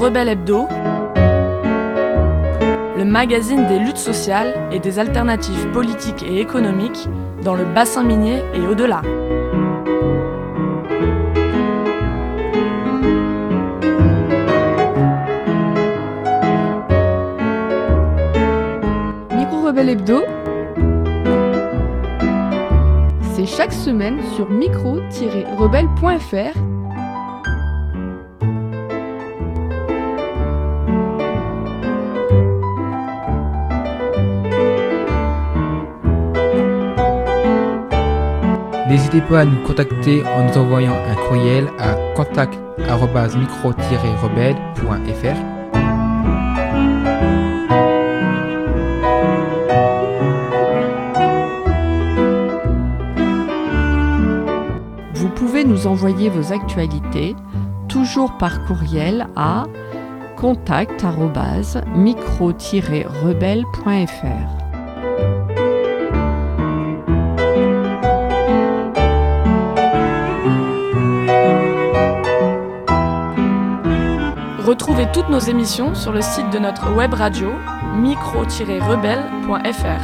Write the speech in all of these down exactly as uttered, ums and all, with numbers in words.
Rebelle Hebdo, le magazine des luttes sociales et des alternatives politiques et économiques dans le bassin minier et au-delà. Micro Rebelle Hebdo, c'est chaque semaine sur micro tiret rebelle point f r. N'hésitez pas à nous contacter en nous envoyant un courriel à contact arobase micro tiret rebelle point f r. Vous pouvez nous envoyer vos actualités, toujours par courriel à contact arobase micro tiret rebelle point f r. Retrouvez toutes nos émissions sur le site de notre web radio micro tiret rebelle point f r.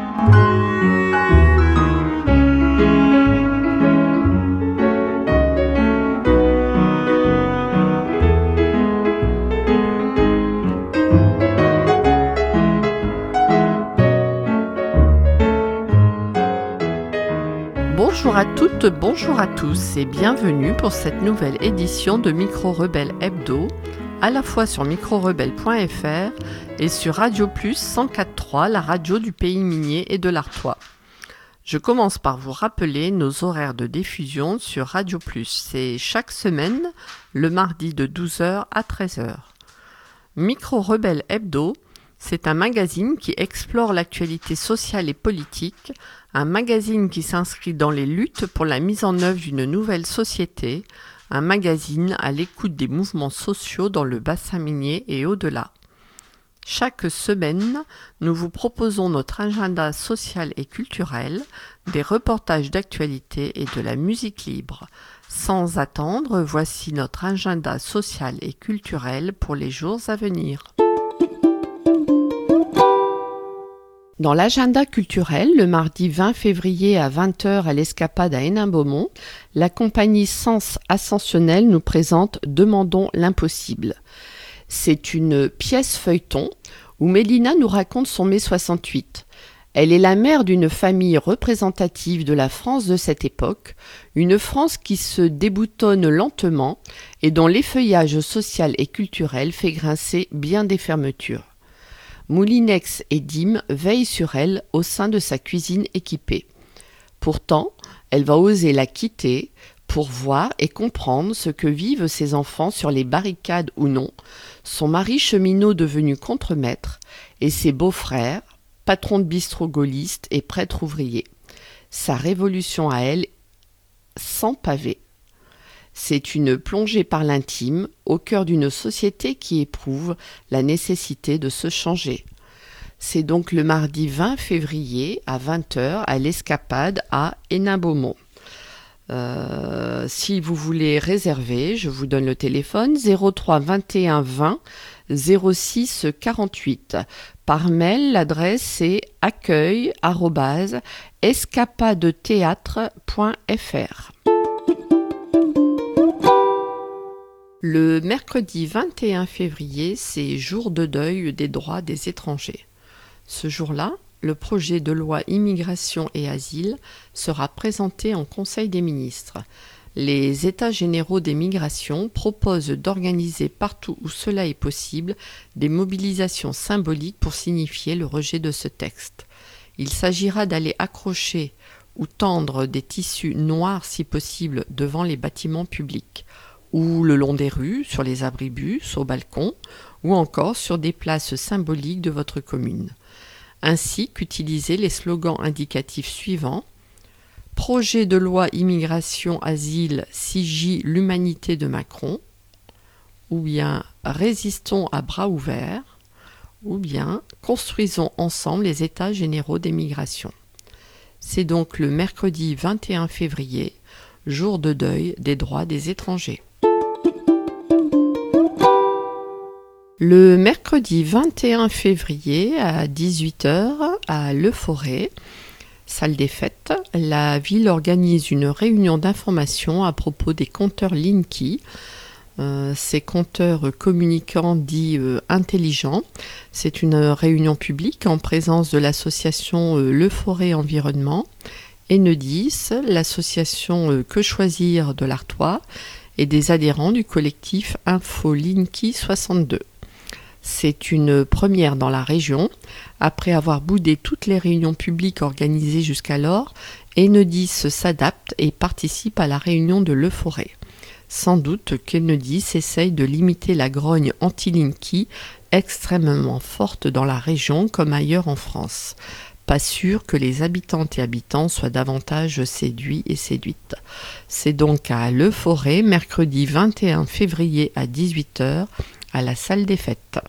Bonjour à toutes, bonjour à tous et bienvenue pour cette nouvelle édition de Micro Rebelle Hebdo, à la fois sur micro rebelle point f r et sur Radio Plus cent quatre virgule trois, la radio du pays minier et de l'Artois. Je commence par vous rappeler nos horaires de diffusion sur Radio Plus. C'est chaque semaine, le mardi de douze heures à treize heures. Micro Rebelle Hebdo, c'est un magazine qui explore l'actualité sociale et politique, un magazine qui s'inscrit dans les luttes pour la mise en œuvre d'une nouvelle société, un magazine à l'écoute des mouvements sociaux dans le bassin minier et au-delà. Chaque semaine, nous vous proposons notre agenda social et culturel, des reportages d'actualité et de la musique libre. Sans attendre, voici notre agenda social et culturel pour les jours à venir. Dans l'agenda culturel, le mardi vingt février à vingt heures à l'Escapade à Hénin-Beaumont, la compagnie Sens Ascensionnel nous présente Demandons l'impossible. C'est une pièce feuilleton où Mélina nous raconte son mai soixante-huit. Elle est la mère d'une famille représentative de la France de cette époque, une France qui se déboutonne lentement et dont l'effeuillage social et culturel fait grincer bien des fermetures. Moulinex et Dim veillent sur elle au sein de sa cuisine équipée. Pourtant, elle va oser la quitter pour voir et comprendre ce que vivent ses enfants sur les barricades ou non, son mari cheminot devenu contremaître et ses beaux-frères, patrons de bistrot gaullistes et prêtre ouvrier. Sa révolution à elle, sans pavé. C'est une plongée par l'intime au cœur d'une société qui éprouve la nécessité de se changer. C'est donc le mardi vingt février à vingt heures à l'Escapade à Hénin-Beaumont. Euh, si vous voulez réserver, je vous donne le téléphone zéro trois vingt et un vingt zéro six quarante-huit. Par mail, l'adresse est accueil arobase escapadetheatre point f r. Le mercredi vingt et un février, c'est jour de deuil des droits des étrangers. Ce jour-là, le projet de loi Immigration et Asile sera présenté en Conseil des ministres. Les États généraux des migrations proposent d'organiser partout où cela est possible des mobilisations symboliques pour signifier le rejet de ce texte. Il s'agira d'aller accrocher ou tendre des tissus noirs si possible devant les bâtiments publics, ou le long des rues, sur les abribus, au balcon, ou encore sur des places symboliques de votre commune. Ainsi qu'utiliser les slogans indicatifs suivants: Projet de loi immigration asile sigille l'humanité de Macron, ou bien Résistons à bras ouverts, ou bien Construisons ensemble les états généraux des migrations. C'est donc le mercredi vingt et un février, jour de deuil des droits des étrangers. Le mercredi vingt et un février à dix-huit heures à Le Forêt, salle des fêtes, la ville organise une réunion d'information à propos des compteurs Linky. Euh, ces compteurs communicants dits euh, intelligents. C'est une réunion publique en présence de l'association euh, Le Forêt Environnement, Enedis, l'association euh, Que Choisir de l'Artois et des adhérents du collectif Info Linky soixante-deux. C'est une première dans la région. Après avoir boudé toutes les réunions publiques organisées jusqu'alors, Enedis s'adapte et participe à la réunion de Le Forêt. Sans doute qu'Enedis essaye de limiter la grogne anti-Linky extrêmement forte dans la région comme ailleurs en France. Pas sûr que les habitantes et habitants soient davantage séduits et séduites. C'est donc à Le Forêt, mercredi vingt et un février à dix-huit heures, à la salle des fêtes.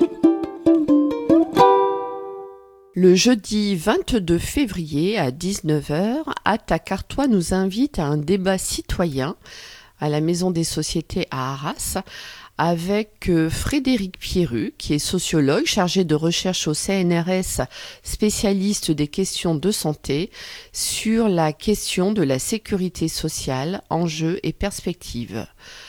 Le jeudi vingt-deux février à dix-neuf heures, Attaque Artois nous invite à un débat citoyen à la Maison des Sociétés à Arras, avec Frédéric Pierru, qui est sociologue chargé de recherche au C N R S, spécialiste des questions de santé, sur la question de la sécurité sociale, enjeux et perspectives.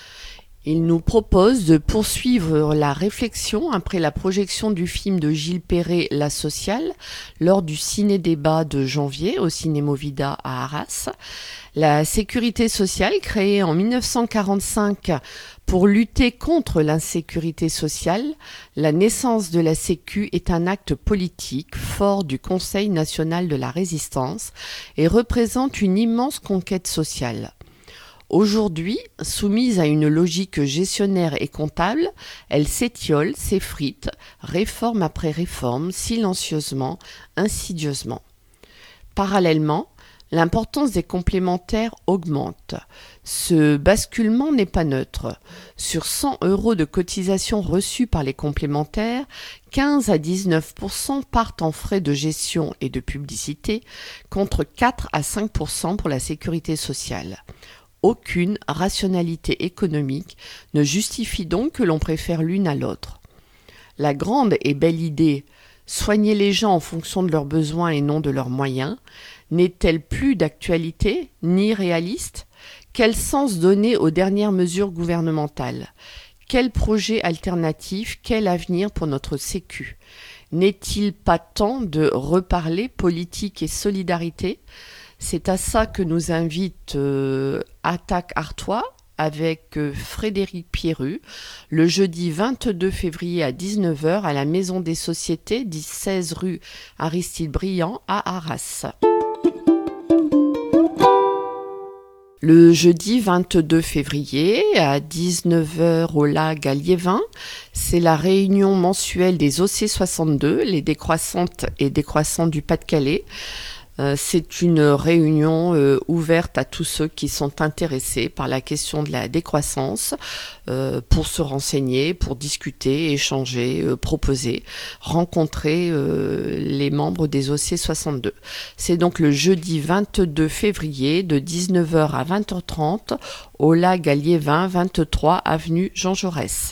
Il nous propose de poursuivre la réflexion après la projection du film de Gilles Perret, La Sociale, lors du ciné-débat de janvier au Cinémovida à Arras. La sécurité sociale, créée en dix-neuf cent quarante-cinq pour lutter contre l'insécurité sociale, la naissance de la Sécu est un acte politique fort du Conseil national de la résistance et représente une immense conquête sociale. Aujourd'hui, soumise à une logique gestionnaire et comptable, elle s'étiole, s'effrite, réforme après réforme, silencieusement, insidieusement. Parallèlement, l'importance des complémentaires augmente. Ce basculement n'est pas neutre. Sur cent euros de cotisation reçus par les complémentaires, quinze à dix-neuf pour cent partent en frais de gestion et de publicité, contre quatre à cinq pour cent pour la sécurité sociale. Aucune rationalité économique ne justifie donc que l'on préfère l'une à l'autre. La grande et belle idée « soigner les gens en fonction de leurs besoins et non de leurs moyens » n'est-elle plus d'actualité ni réaliste ? Quel sens donner aux dernières mesures gouvernementales ? Quel projet alternatif ? Quel avenir pour notre Sécu ? N'est-il pas temps de reparler politique et solidarité ? C'est à ça que nous invite euh, Attaque Artois avec euh, Frédéric Pierru le jeudi vingt-deux février à dix-neuf heures à la Maison des Sociétés, seize rue Aristide Briand à Arras. Le jeudi vingt-deux février à dix-neuf heures au lac à Liévin, c'est la réunion mensuelle des O C soixante-deux, les décroissantes et décroissants du Pas-de-Calais. C'est une réunion euh, ouverte à tous ceux qui sont intéressés par la question de la décroissance euh, pour se renseigner, pour discuter, échanger, euh, proposer, rencontrer euh, les membres des O C soixante-deux. C'est donc le jeudi vingt-deux février de dix-neuf heures à vingt heures trente au lac à Liévin, vingt-trois avenue Jean Jaurès.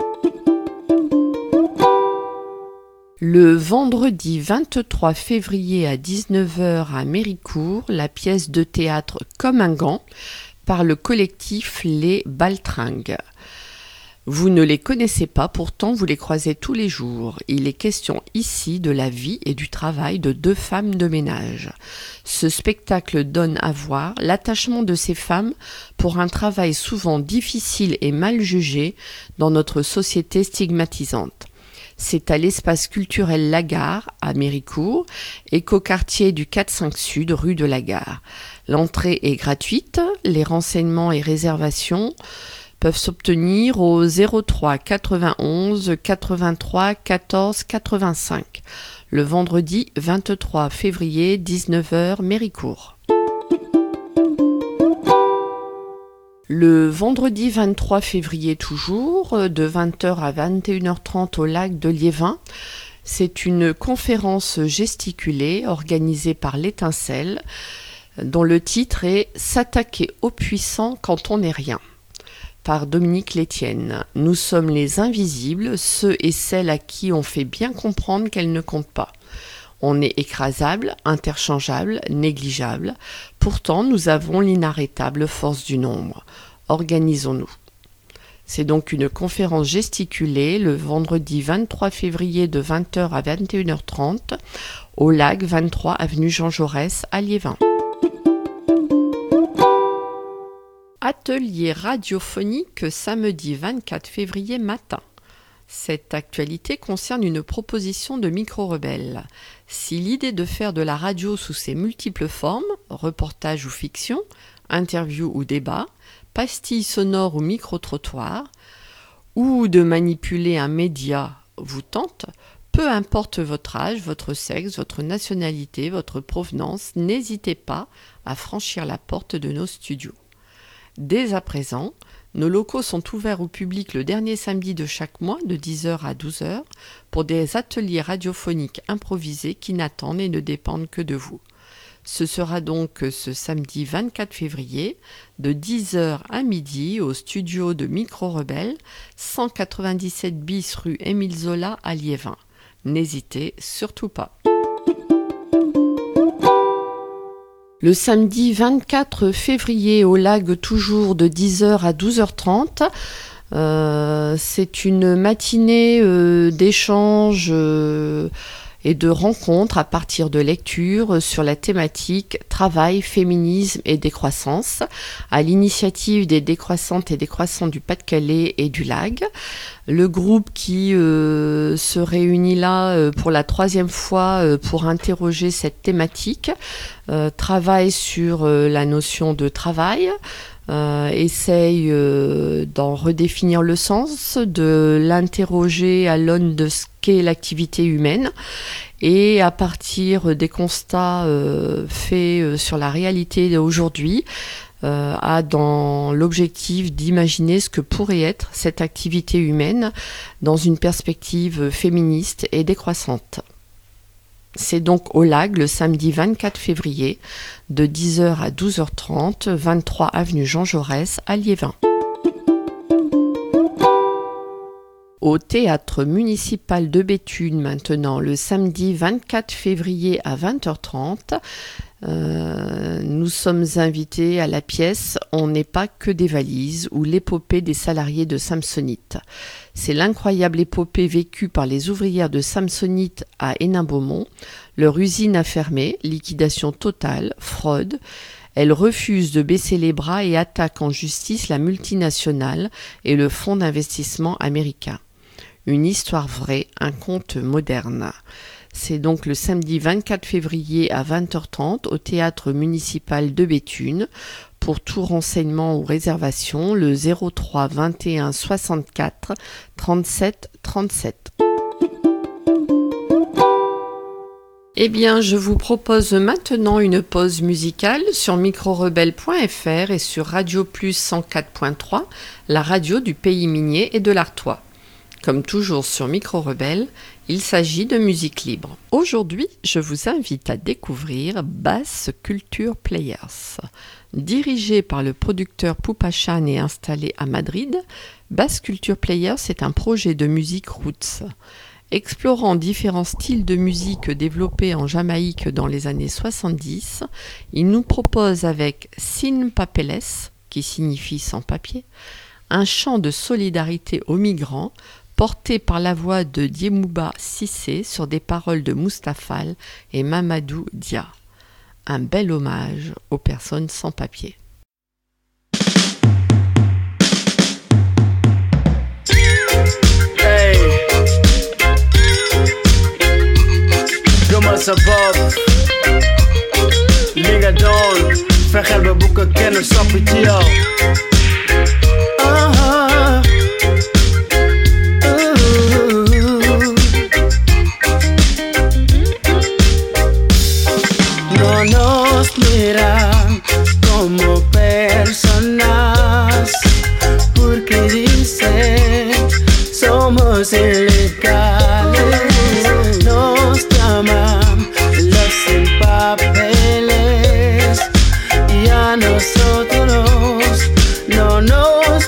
Le vendredi vingt-trois février à dix-neuf heures à Méricourt, la pièce de théâtre Comme un gant par le collectif Les Baltringues. Vous ne les connaissez pas, pourtant vous les croisez tous les jours. Il est question ici de la vie et du travail de deux femmes de ménage. Ce spectacle donne à voir l'attachement de ces femmes pour un travail souvent difficile et mal jugé dans notre société stigmatisante. C'est à l'espace culturel La Gare, à Méricourt, écoquartier du quatre cinq Sud, rue de la Gare. L'entrée est gratuite, les renseignements et réservations peuvent s'obtenir au zéro trois quatre-vingt-onze quatre-vingt-trois quatorze quatre-vingt-cinq. Le vendredi vingt-trois février, dix-neuf heures, Méricourt. Le vendredi vingt-trois février toujours, de vingt heures à vingt et une heures trente au lac de Liévin, c'est une conférence gesticulée organisée par l'Étincelle, dont le titre est « S'attaquer aux puissants quand on n'est rien ». par Dominique Létienne. Nous sommes les invisibles, ceux et celles à qui on fait bien comprendre qu'elles ne comptent pas. On est écrasable, interchangeable, négligeable. Pourtant, nous avons l'inarrêtable force du nombre. Organisons-nous. C'est donc une conférence gesticulée le vendredi vingt-trois février de vingt heures à vingt et une heures trente au L A G vingt-trois avenue Jean Jaurès à Liévin. Atelier radiophonique samedi vingt-quatre février matin. Cette actualité concerne une proposition de Micro-Rebelle. Si l'idée de faire de la radio sous ses multiples formes, reportage ou fiction, interview ou débat, pastille sonore ou micro-trottoir, ou de manipuler un média vous tente, peu importe votre âge, votre sexe, votre nationalité, votre provenance, n'hésitez pas à franchir la porte de nos studios. Dès à présent, nos locaux sont ouverts au public le dernier samedi de chaque mois de dix heures à douze heures pour des ateliers radiophoniques improvisés qui n'attendent et ne dépendent que de vous. Ce sera donc ce samedi vingt-quatre février de dix heures à midi au studio de Micro-Rebelle, cent quatre-vingt-dix-sept bis rue Émile Zola à Liévin. N'hésitez surtout pas. Le samedi vingt-quatre février au L A G toujours de dix heures à douze heures trente. Euh, c'est une matinée euh, d'échanges euh, et de rencontres à partir de lectures sur la thématique travail, féminisme et décroissance à l'initiative des décroissantes et décroissants du Pas-de-Calais et du L A G. Le groupe qui euh, se réunit là euh, pour la troisième fois euh, pour interroger cette thématique euh, travaille sur euh, la notion de travail, euh, essaye euh, d'en redéfinir le sens, de l'interroger à l'aune de ce qu'est l'activité humaine et à partir des constats euh, faits euh, sur la réalité d'aujourd'hui, Euh, a dans l'objectif d'imaginer ce que pourrait être cette activité humaine dans une perspective féministe et décroissante. C'est donc au L A G le samedi vingt-quatre février de dix heures à douze heures trente, vingt-trois avenue Jean Jaurès à Liévin. Au théâtre municipal de Béthune maintenant le samedi vingt-quatre février à vingt heures trente, Euh, nous sommes invités à la pièce « On n'est pas que des valises » ou l'épopée des salariés de Samsonite. C'est l'incroyable épopée vécue par les ouvrières de Samsonite à Hénin-Beaumont. Leur usine a fermé, liquidation totale, fraude. Elles refusent de baisser les bras et attaquent en justice la multinationale et le fonds d'investissement américain. Une histoire vraie, un conte moderne. C'est donc le samedi vingt-quatre février à vingt heures trente au théâtre municipal de Béthune. Pour tout renseignement ou réservation, le zéro trois vingt et un soixante-quatre trente-sept trente-sept. Eh bien, je vous propose maintenant une pause musicale sur micro rebelle point f r et sur Radio Plus cent quatre point trois, la radio du pays minier et de l'Artois. Comme toujours sur Micro-Rebelle, il s'agit de musique libre. Aujourd'hui, je vous invite à découvrir Bass Culture Players. Dirigé par le producteur Poupachan et installé à Madrid, Bass Culture Players est un projet de musique roots. Explorant différents styles de musique développés en Jamaïque dans les années soixante-dix, il nous propose avec Sin Papeles, qui signifie sans papier, un chant de solidarité aux migrants, porté par la voix de Diemouba Cissé sur des paroles de Moustapha et Mamadou Dia. Un bel hommage aux personnes sans papier. Hey, gëmal sa bopp li nga doon fexeel ba bu ko kenn soppi ci yow. No nos miran como personas porque dicen somos ilegales. Nos llaman los sin papeles y a nosotros no nos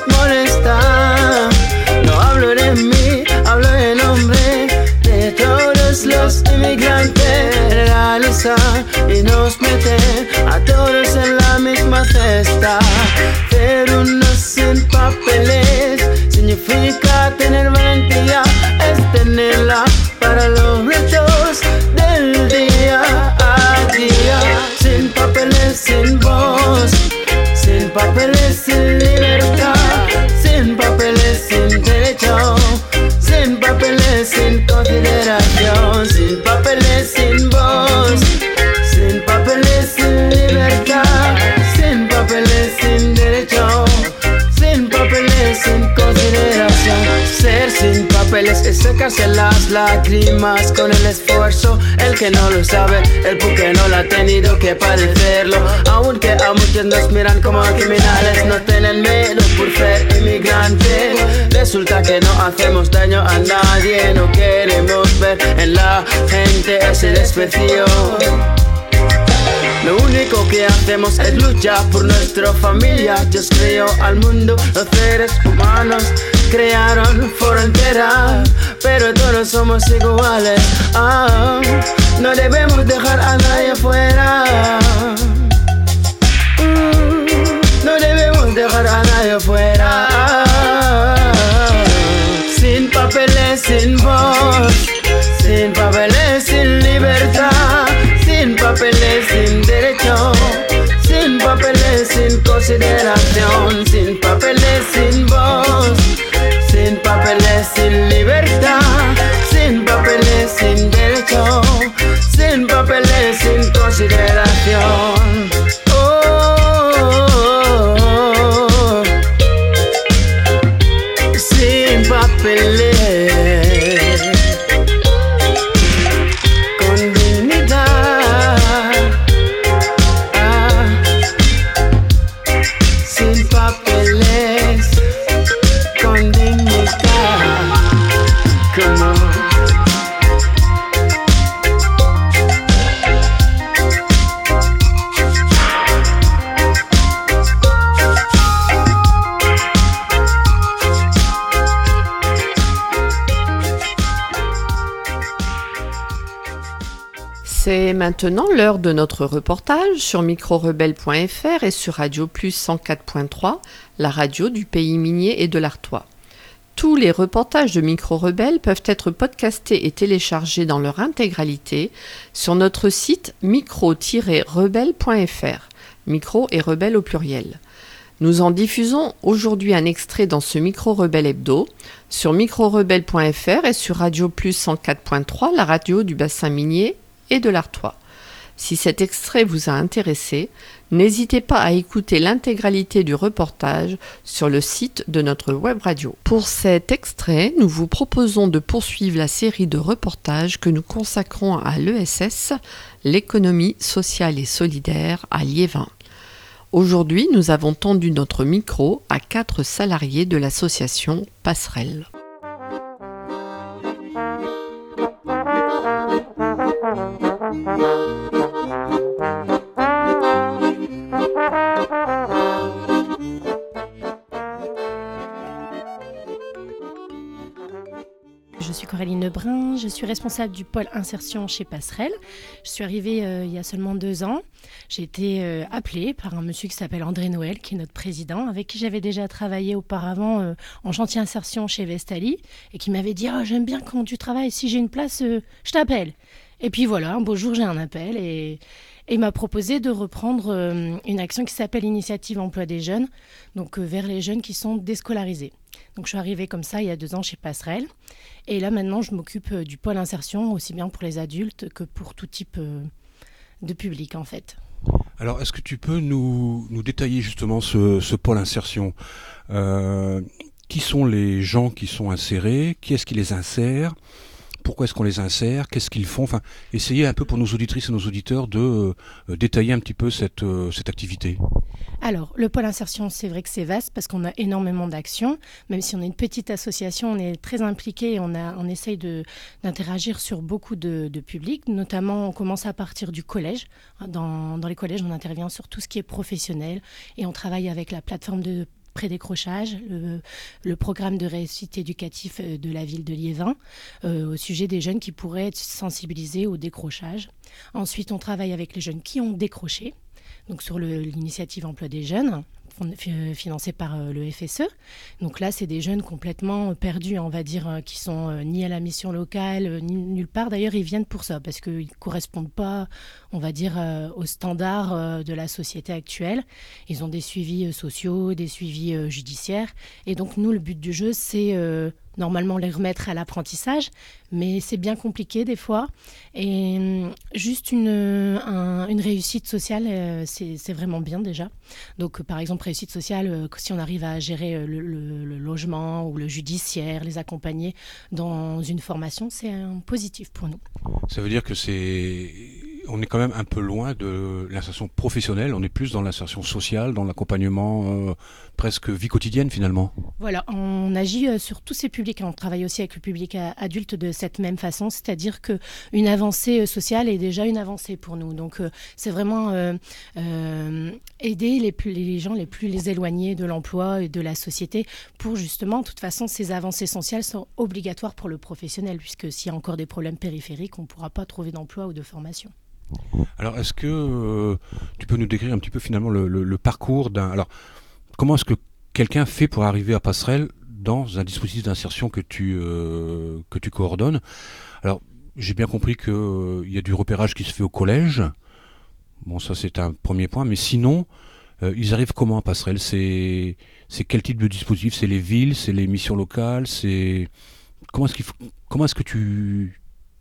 mesa y nos meten a todos en la misma cesta. Ser unos sin papeles significa tener valentía, es tenerla para los retos del día a día. Sin papeles, sin voz, sin papeles, sin libertad, sin papeles, sin derecho, sin papeles, sin consideración, sin papeles, sin voz, sin papeles, sin libertad, sin papeles, sin derecho, sin papeles, sin consideración. Ser sin papeles es secarse las lágrimas con el esfuerzo. El que no lo sabe, el porque no lo ha tenido que padecerlo. Aunque a muchos nos miran como criminales, no tienen miedo por ser inmigrantes. Resulta que no hacemos daño a nadie, no queremos ver en la gente ese desprecio. Lo único que hacemos es luchar por nuestra familia. Dios creó al mundo, los seres humanos crearon fronteras, pero todos somos iguales. Ah, no debemos dejar a nadie afuera. Mm, no debemos dejar a nadie afuera. Sin papeles, sin voz, sin papeles, sin libertad, sin papeles, sin derecho, sin papeles, sin consideración, sin papeles, sin voz, sin papeles, sin libertad, sin papeles, sin derecho, sin papeles, sin consideración. Oh, oh, oh, oh. Sin papeles. C'est maintenant l'heure de notre reportage sur micro rebelle point f r et sur Radio Plus cent quatre point trois, la radio du pays minier et de l'Artois. Tous les reportages de Micro Rebelle peuvent être podcastés et téléchargés dans leur intégralité sur notre site micro tiret rebelle point f r, micro et rebelle au pluriel. Nous en diffusons aujourd'hui un extrait dans ce Micro Rebelle Hebdo sur micro rebelle point f r et sur Radio Plus cent quatre point trois, la radio du bassin minier et de l'Artois. Si cet extrait vous a intéressé, n'hésitez pas à écouter l'intégralité du reportage sur le site de notre web radio. Pour cet extrait, nous vous proposons de poursuivre la série de reportages que nous consacrons à l'E S S, l'économie sociale et solidaire à Liévin. Aujourd'hui, nous avons tendu notre micro à quatre salariés de l'association Passerelle. Je suis Coraline Lebrun, je suis responsable du pôle insertion chez Passerelle. Je suis arrivée euh, il y a seulement deux ans. J'ai été euh, appelée par un monsieur qui s'appelle André Noël, qui est notre président, avec qui j'avais déjà travaillé auparavant euh, en chantier insertion chez Vestali, et qui m'avait dit oh, « j'aime bien comment tu travailles, si j'ai une place, euh, je t'appelle ». Et puis voilà, un beau jour j'ai un appel et, et il m'a proposé de reprendre euh, une action qui s'appelle Initiative Emploi des Jeunes, donc euh, vers les jeunes qui sont déscolarisés. Donc je suis arrivée comme ça il y a deux ans chez Passerelle. Et là maintenant je m'occupe euh, du pôle insertion, aussi bien pour les adultes que pour tout type euh, de public en fait. Alors est-ce que tu peux nous, nous détailler justement ce, ce pôle insertion euh, Qui sont les gens qui sont insérés? Qui est-ce qui les insère? Pourquoi est-ce qu'on les insère? Qu'est-ce qu'ils font? Enfin, essayez un peu pour nos auditrices et nos auditeurs de euh, détailler un petit peu cette, euh, cette activité. Alors, le pôle insertion, c'est vrai que c'est vaste parce qu'on a énormément d'actions. Même si on est une petite association, on est très impliqué et on, a, on essaye de, d'interagir sur beaucoup de, de publics. Notamment, on commence à partir du collège. Dans, dans les collèges, on intervient sur tout ce qui est professionnel et on travaille avec la plateforme de Prédécrochage, le, le programme de réussite éducatif de la ville de Liévin, euh, au sujet des jeunes qui pourraient être sensibilisés au décrochage. Ensuite, on travaille avec les jeunes qui ont décroché, donc sur le, l'initiative Emploi des jeunes, financé par le F S E. Donc là, c'est des jeunes complètement perdus, on va dire, qui sont ni à la mission locale, ni nulle part. D'ailleurs, ils viennent pour ça, parce qu'ils ne correspondent pas, on va dire, aux standards de la société actuelle. Ils ont des suivis sociaux, des suivis judiciaires. Et donc, nous, le but du jeu, c'est euh, normalement les remettre à l'apprentissage, mais c'est bien compliqué des fois. Et euh, juste une, un, une réussite sociale, euh, c'est, c'est vraiment bien déjà. Donc, euh, par exemple, réussite sociale, euh, si on arrive à gérer euh, le, le, le logement ou le judiciaire, les accompagner dans une formation, c'est un positif pour nous. Ça veut dire que c'est... On est quand même un peu loin de l'insertion professionnelle, on est plus dans l'insertion sociale, dans l'accompagnement euh, presque vie quotidienne finalement. Voilà, on agit euh, sur tous ces publics, on travaille aussi avec le public a- adulte de cette même façon, c'est-à-dire qu'une avancée euh, sociale est déjà une avancée pour nous. Donc euh, c'est vraiment euh, euh, aider les, plus, les gens les plus les éloignés de l'emploi et de la société pour justement, de toute façon, ces avancées sociales sont obligatoires pour le professionnel, puisque s'il y a encore des problèmes périphériques, on ne pourra pas trouver d'emploi ou de formation. Alors, est-ce que euh, tu peux nous décrire un petit peu finalement le, le, le parcours d'un... Alors, comment est-ce que quelqu'un fait pour arriver à Passerelle dans un dispositif d'insertion que tu, euh, que tu coordonnes? Alors, j'ai bien compris qu'il euh, y a du repérage qui se fait au collège. Bon, ça c'est un premier point. Mais sinon, euh, ils arrivent comment à Passerelle? c'est, c'est quel type de dispositif? C'est les villes? C'est les missions locales? C'est... Comment est-ce, qu'il faut... Comment est-ce que tu...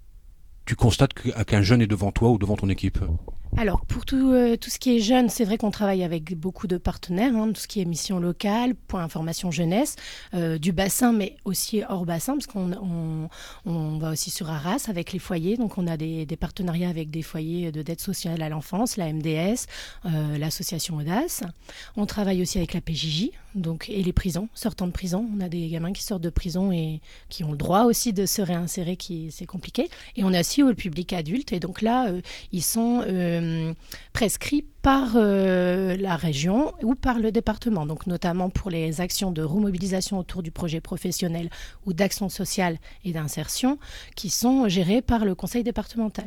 tu constates qu'un jeune est devant toi ou devant ton équipe? Alors, pour tout, euh, tout ce qui est jeune, c'est vrai qu'on travaille avec beaucoup de partenaires, hein, tout ce qui est mission locale, point information jeunesse, euh, du bassin, mais aussi hors bassin, parce qu'on on, on va aussi sur Arras avec les foyers. Donc, on a des, des partenariats avec des foyers de d'aide sociale à l'enfance, la M D S, euh, l'association Audace. On travaille aussi avec la P J J, donc, et les prisons, sortant de prison. On a des gamins qui sortent de prison et qui ont le droit aussi de se réinsérer, qui c'est compliqué. Et on a aussi le public adulte. Et donc là, euh, ils sont... Euh, prescrits par euh, la région ou par le département, donc notamment pour les actions de remobilisation autour du projet professionnel ou d'action sociale et d'insertion qui sont gérées par le conseil départemental.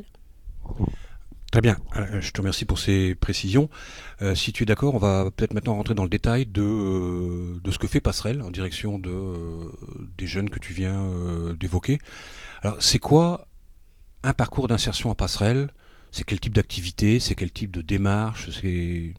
Très bien, je te remercie pour ces précisions. Euh, si tu es d'accord, on va peut-être maintenant rentrer dans le détail de, euh, de ce que fait Passerelle en direction de, euh, des jeunes que tu viens euh, d'évoquer. Alors, c'est quoi un parcours d'insertion à Passerelle? C'est quel type d'activité? C'est quel type de démarche? C'est...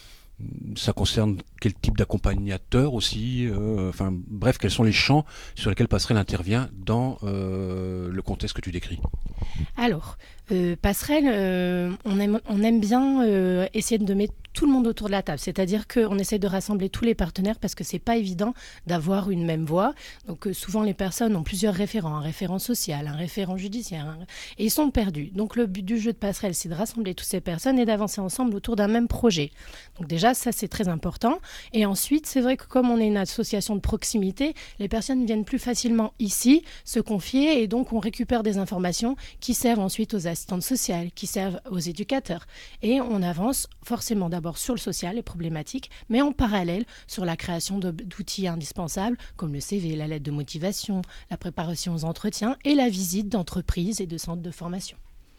Ça concerne quel type d'accompagnateur aussi? euh, Enfin, bref, quels sont les champs sur lesquels Passerelle intervient dans euh, le contexte que tu décris? Alors, euh, Passerelle, euh, on, aime, on aime bien euh, essayer de mettre tout le monde autour de la table. C'est-à-dire qu'on essaie de rassembler tous les partenaires parce que c'est pas évident d'avoir une même voix. Donc euh, souvent, les personnes ont plusieurs référents, un référent social, un référent judiciaire, un... et ils sont perdus. Donc le but du jeu de Passerelle, c'est de rassembler toutes ces personnes et d'avancer ensemble autour d'un même projet. Donc déjà, ça, c'est très important. Et ensuite, c'est vrai que comme on est une association de proximité, les personnes viennent plus facilement ici se confier et donc on récupère des informations qui servent ensuite aux assistantes sociales, qui servent aux éducateurs. Et on avance forcément d'abord sur le social, les problématiques, mais en parallèle sur la création de, d'outils indispensables comme le C V, la lettre de motivation, la préparation aux entretiens et la visite d'entreprises et de centres de formation.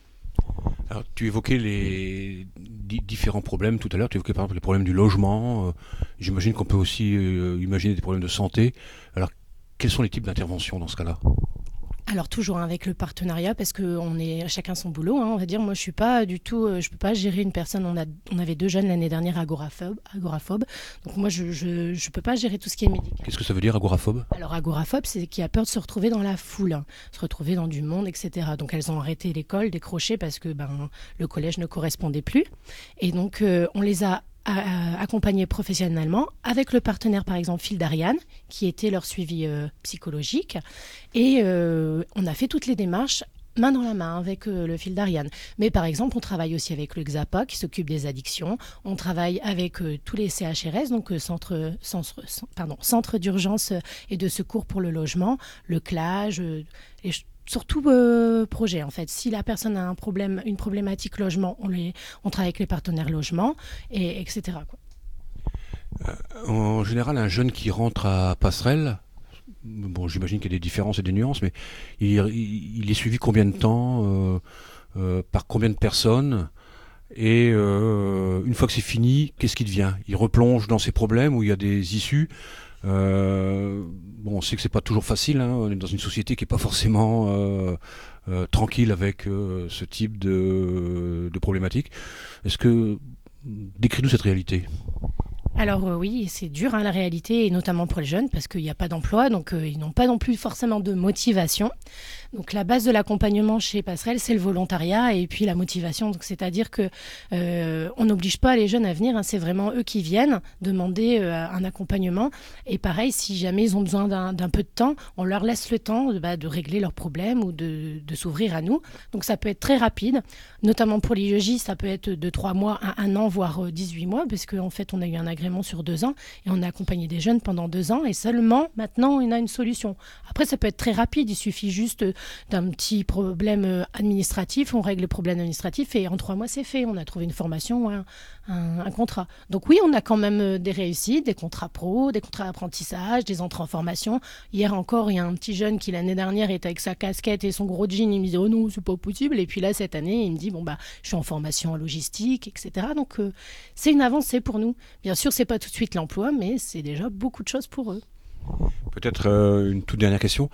Alors, tu évoquais les di- différents problèmes tout à l'heure. Tu évoquais par exemple les problèmes du logement. Euh, j'imagine qu'on peut aussi euh, imaginer des problèmes de santé. Alors, quels sont les types d'interventions dans ce cas-là? Alors toujours avec le partenariat parce que on est chacun son boulot, hein, on va dire. Moi je suis pas du tout, euh, je peux pas gérer une personne. On a, on avait deux jeunes l'année dernière agoraphobes, agoraphobes. Donc moi je, je, je peux pas gérer tout ce qui est médical. Qu'est-ce que ça veut dire agoraphobe? Alors agoraphobe, c'est qui a peur de se retrouver dans la foule, hein, se retrouver dans du monde, et cetera. Donc elles ont arrêté l'école, décroché parce que ben le collège ne correspondait plus. Et donc euh, on les a accompagnés professionnellement avec le partenaire par exemple Fil d'Ariane qui était leur suivi euh, psychologique et euh, on a fait toutes les démarches main dans la main avec euh, le Fil d'Ariane. Mais par exemple on travaille aussi avec le X A P A qui s'occupe des addictions, on travaille avec euh, tous les C H R S, donc euh, centre, centre, pardon, centre d'urgence et de secours pour le logement, le C L A G, euh, et surtout euh, projet en fait. Si la personne a un problème, une problématique logement, on, les, on travaille avec les partenaires logement, et, etc. quoi. Euh, en général, un jeune qui rentre à Passerelle, bon, j'imagine qu'il y a des différences et des nuances, mais il, il, il est suivi combien de temps, euh, euh, par combien de personnes, et euh, une fois que c'est fini, qu'est-ce qui devient? Il replonge dans ses problèmes où il y a des issues. Euh, bon, on sait que c'est pas toujours facile, hein, on est dans une société qui est pas forcément euh, euh, tranquille avec euh, ce type de, de problématiques. Est-ce que décris-nous cette réalité? Alors euh, oui, c'est dur hein, la réalité, et notamment pour les jeunes, parce qu'il n'y a pas d'emploi, donc euh, ils n'ont pas non plus forcément de motivation. Donc la base de l'accompagnement chez Passerelle, c'est le volontariat et puis la motivation. Donc c'est-à-dire que euh, on n'oblige pas les jeunes à venir, hein, c'est vraiment eux qui viennent demander euh, un accompagnement. Et pareil, si jamais ils ont besoin d'un, d'un peu de temps, on leur laisse le temps bah, de régler leurs problèmes ou de, de s'ouvrir à nous. Donc ça peut être très rapide, notamment pour l'I E J, ça peut être de trois mois à un an, voire dix-huit mois, parce qu'en fait on a eu un agrément sur deux ans et on a accompagné des jeunes pendant deux ans et seulement maintenant on a une solution. Après ça peut être très rapide, il suffit juste d'un petit problème administratif, on règle le problème administratif et en trois mois c'est fait, on a trouvé une formation ou un, un, un contrat. Donc oui, on a quand même des réussites, des contrats pro, des contrats d'apprentissage, des entrées en formation. Hier encore, il y a un petit jeune qui l'année dernière était avec sa casquette et son gros jean, il me disait oh non c'est pas possible, et puis là cette année il me dit bon bah je suis en formation en logistique, et cetera. Donc euh, c'est une avancée pour nous. Bien sûr c'est pas tout de suite l'emploi, mais c'est déjà beaucoup de choses pour eux. Peut-être euh, une toute dernière question.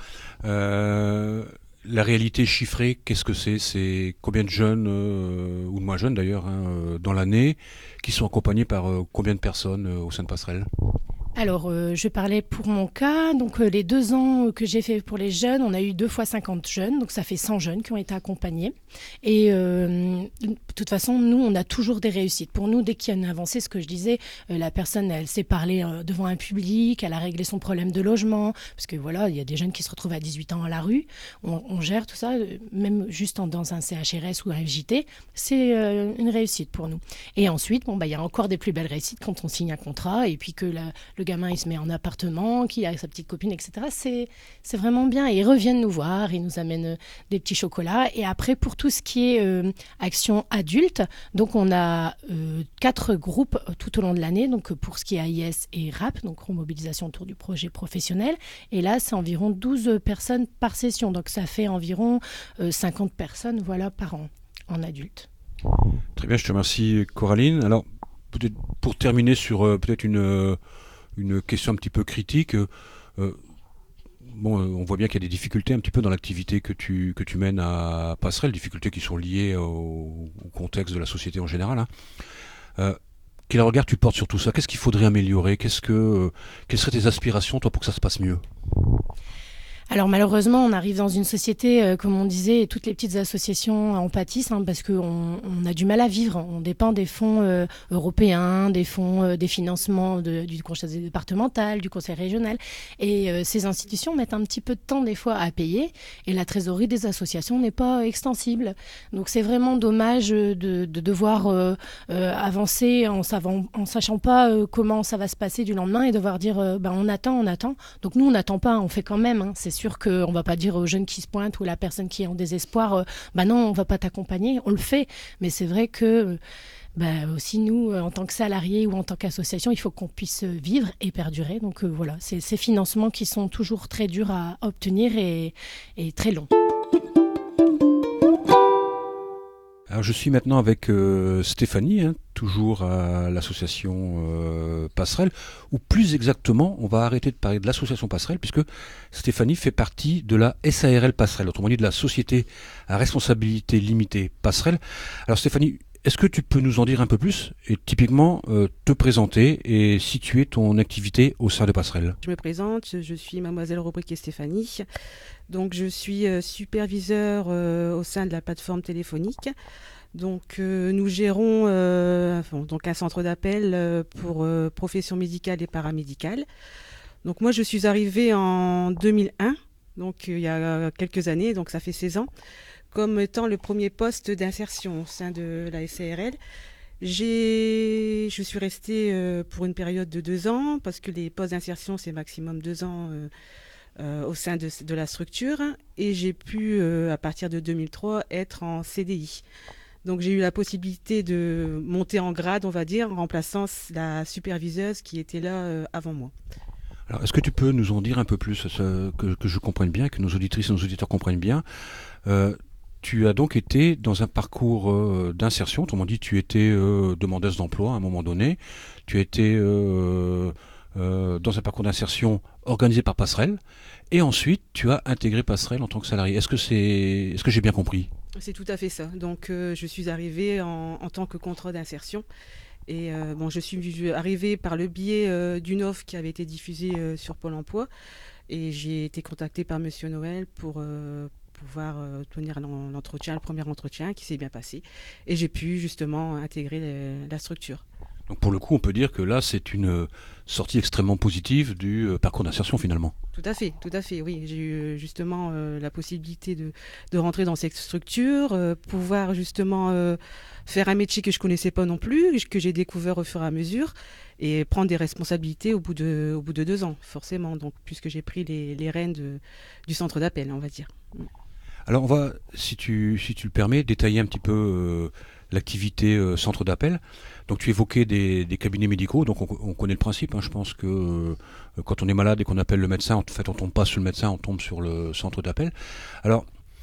Euh, la réalité chiffrée, qu'est-ce que c'est? C'est combien de jeunes, euh, ou de moins jeunes d'ailleurs, hein, euh, dans l'année, qui sont accompagnés par euh, combien de personnes euh, au sein de Passerelle? Alors, euh, je parlais pour mon cas. Donc, euh, les deux ans que j'ai fait pour les jeunes, on a eu deux fois cinquante jeunes. Donc, ça fait cent jeunes qui ont été accompagnés. Et euh, de toute façon, nous, on a toujours des réussites. Pour nous, dès qu'il y a une avancée, ce que je disais, euh, la personne, elle sait parler euh, devant un public, elle a réglé son problème de logement. Parce que voilà, il y a des jeunes qui se retrouvent à dix-huit ans à la rue. On, on gère tout ça, euh, même juste en, dans un C H R S ou un F J T. C'est euh, une réussite pour nous. Et ensuite, bon, bah, il y a encore des plus belles réussites quand on signe un contrat et puis que la, le gamin il se met en appartement, qu'il a sa petite copine, et cetera. C'est, c'est vraiment bien. Et ils reviennent nous voir, ils nous amènent des petits chocolats. Et après, pour tout ce qui est euh, action adulte, donc on a euh, quatre groupes tout au long de l'année. Donc pour ce qui est A I S et R A P, donc remobilisation autour du projet professionnel. Et là, c'est environ douze personnes par session. Donc ça fait environ euh, cinquante personnes voilà, par an en adulte. Très bien, je te remercie Coraline. Alors, peut-être pour terminer sur euh, peut-être une... Euh, une question un petit peu critique. Euh, bon, on voit bien qu'il y a des difficultés un petit peu dans l'activité que tu, que tu mènes à Passerelle, difficultés qui sont liées au, au contexte de la société en général. Hein. Euh, quel regard tu portes sur tout ça? Qu'est-ce qu'il faudrait améliorer? Qu'est-ce que, euh, Quelles seraient tes aspirations, toi, pour que ça se passe mieux? Alors malheureusement, on arrive dans une société, euh, comme on disait, et toutes les petites associations en pâtissent hein, parce qu'on on a du mal à vivre. On dépend des fonds euh, européens, des fonds, euh, des financements de, du conseil départemental, du conseil régional. Et euh, ces institutions mettent un petit peu de temps des fois à payer et la trésorerie des associations n'est pas extensible. Donc c'est vraiment dommage de, de devoir euh, euh, avancer en savant, en sachant pas euh, comment ça va se passer du lendemain et devoir dire euh, bah, on attend, on attend. Donc nous on n'attend pas, on fait quand même. Hein, c'est sûr qu'on ne va pas dire aux jeunes qui se pointent ou la personne qui est en désespoir, euh, bah non, on ne va pas t'accompagner, on le fait. Mais c'est vrai que bah, aussi nous, en tant que salariés ou en tant qu'association, il faut qu'on puisse vivre et perdurer. Donc euh, voilà, c'est ces financements qui sont toujours très durs à obtenir et, et très longs. Alors je suis maintenant avec euh, Stéphanie, hein, toujours à l'association euh, Passerelle, ou plus exactement, on va arrêter de parler de l'association Passerelle, puisque Stéphanie fait partie de la S A R L Passerelle, autrement dit de la société à responsabilité limitée Passerelle. Alors Stéphanie, est-ce que tu peux nous en dire un peu plus et typiquement euh, te présenter et situer ton activité au sein de Passerelle? Je me présente, je suis mademoiselle Robriquet Stéphanie. Donc je suis euh, superviseur euh, au sein de la plateforme téléphonique. Donc euh, nous gérons euh, enfin, donc un centre d'appel euh, pour euh, professions médicales et paramédicales. Donc moi je suis arrivée en deux mille un, donc euh, il y a quelques années, donc ça fait seize ans, comme étant le premier poste d'insertion au sein de la S A R L. J'ai, je suis restée euh, pour une période de deux ans, parce que les postes d'insertion c'est maximum deux ans euh, Euh, au sein de, de la structure, et j'ai pu, euh, à partir de deux mille trois, être en C D I. Donc j'ai eu la possibilité de monter en grade, on va dire, en remplaçant la superviseuse qui était là euh, avant moi. Alors, est-ce que tu peux nous en dire un peu plus, ça, que, que je comprenne bien, que nos auditrices et nos auditeurs comprennent bien euh, Tu as donc été dans un parcours euh, d'insertion, autrement dit, tu étais euh, demandeuse d'emploi à un moment donné, tu as été euh, euh, dans un parcours d'insertion organisé par Passerelle, et ensuite tu as intégré Passerelle en tant que salarié. Est-ce que c'est, est-ce que j'ai bien compris ? C'est tout à fait ça. Donc euh, je suis arrivée en, en tant que contrat d'insertion. Et euh, bon, je suis arrivée par le biais euh, d'une offre qui avait été diffusée euh, sur Pôle emploi. Et j'ai été contactée par Monsieur Noël pour euh, pouvoir euh, tenir l'entretien, le premier entretien qui s'est bien passé. Et j'ai pu justement intégrer les, la structure. Donc pour le coup, on peut dire que là, c'est une sortie extrêmement positive du euh, parcours d'insertion finalement. Tout à fait, tout à fait, oui. J'ai eu justement euh, la possibilité de, de rentrer dans cette structure, euh, pouvoir justement euh, faire un métier que je ne connaissais pas non plus, que j'ai découvert au fur et à mesure, et prendre des responsabilités au bout de, au bout de deux ans, forcément, donc, puisque j'ai pris les, les rênes de, du centre d'appel, on va dire. Alors on va, si tu, si tu le permets, détailler un petit peu euh, l'activité euh, centre d'appel. Donc tu évoquais des, des cabinets médicaux, donc on, on connaît le principe, hein, je pense que euh, quand on est malade et qu'on appelle le médecin, en fait on tombe pas sur le médecin, on tombe sur le centre d'appel. Alors,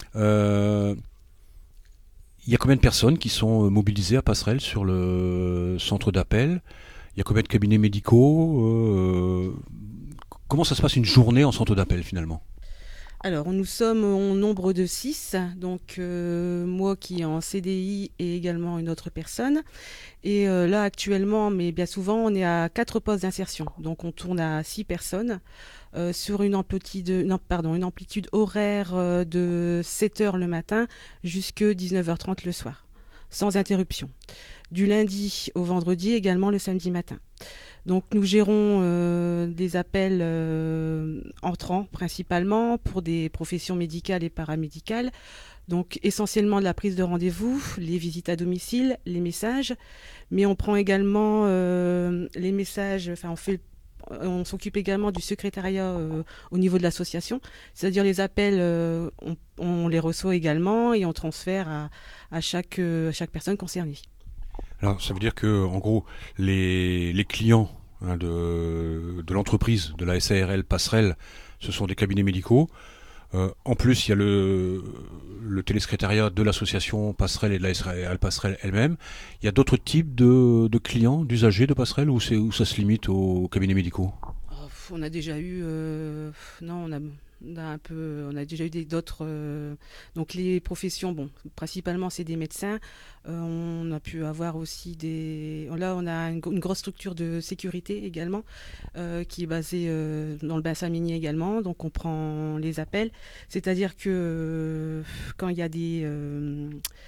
euh, il y a combien de personnes qui sont mobilisées à Passerelle sur le centre d'appel ? Il y a combien de cabinets médicaux euh, Comment ça se passe une journée en centre d'appel finalement ? Alors, nous sommes au nombre de six, donc euh, moi qui est en C D I et également une autre personne. Et euh, là, actuellement, mais bien souvent, on est à quatre postes d'insertion. Donc, on tourne à six personnes euh, sur une amplitude, non, pardon, une amplitude horaire euh, de sept heures le matin jusqu'à dix-neuf heures trente le soir, sans interruption. Du lundi au vendredi, également le samedi matin. Donc nous gérons euh, des appels euh, entrants principalement pour des professions médicales et paramédicales. Donc essentiellement de la prise de rendez-vous, les visites à domicile, les messages. Mais on prend également euh, les messages, enfin on fait on s'occupe également du secrétariat euh, au niveau de l'association. C'est-à-dire les appels, euh, on, on les reçoit également et on transfère à, à, chaque, euh, à chaque personne concernée. Alors ça veut dire que en gros les, les clients hein, de, de l'entreprise, de la S A R L Passerelle, ce sont des cabinets médicaux. Euh, en plus il y a le, le télésecrétariat de l'association Passerelle et de la S A R L Passerelle elle-même. Il y a d'autres types de, de clients, d'usagers de Passerelle ou, c'est, ou ça se limite aux cabinets médicaux ? Oh, on a déjà eu... Euh, non, on a... On a, un peu, on a déjà eu des, d'autres... Euh, donc les professions, bon, principalement c'est des médecins. Euh, on a pu avoir aussi des... Là, on a une, une grosse structure de sécurité également, euh, qui est basée euh, dans le bassin minier également. Donc on prend les appels. C'est-à-dire que euh, quand il y a des... Euh,